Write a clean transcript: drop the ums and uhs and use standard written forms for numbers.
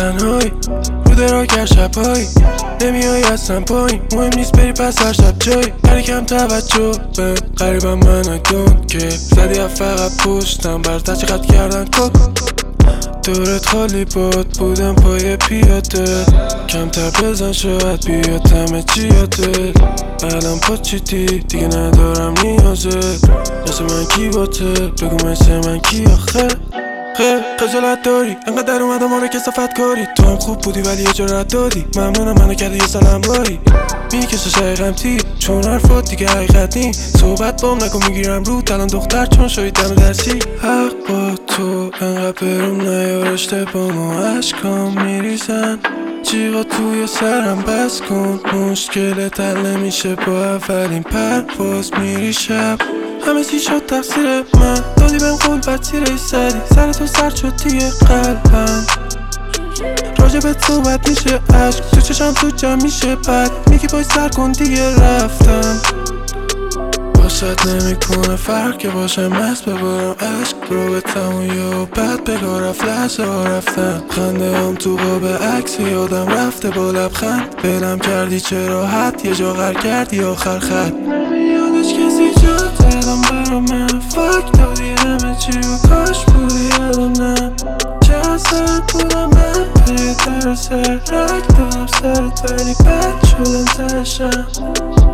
تنهایی رو دراکر شبهایی نمیایی اصلا پایین مهم نیست بری پس هر شب جایی هری کم توجه به قریبم من دون که زدی فقط پشتم برزد چقدر کردن کوک دورت خالی بودم پای پیاده کمتر بزن شاید بیاد همه چی یاده الان پاچیدی دیگه ندارم نیازه مثل من کی باته بگو مثل من کی آخه خجالت داری انقدر اومدم آره کسافت کاری تو هم خوب بودی ولی اجارت دادی ممنونم منو کردی یه سال همراهی میکشه شقیقم تیر چون حرفات دیگه حقیقت نی صحبت بام نکن میگیرم رو الان دختر چون شدی دم درسی حق با تو انقدر برم نیار اشتبام و عشقام میریزن جیغا توی سرم بس کن مشکلت حل نمیشه با اولین پرواز میری شب همه چی شد تقصیر من دادی بهم قول بعد سیره سری سر تو سر شد دیگه قلبم راجبت صحبت میشه عشق تو چشم تو جمع میشه بعد میگی باید سر کن دیگه رفتم باشد نمیکنه فرق که باشم مست ببارم عشق رو به تمویه و بعد بگاه رفت لحظه ها رفتن خنده هم تو قاب عکس یادم رفته با لبخند دلم کردی چه راحت یه جا غر کردی آخر خط نمیادش کسی جا دلم برا من فاک دادی همه چی و کاش بودی الانم چه اثر بودم من به در سر رک دادم سرت ولی بد شدم تشم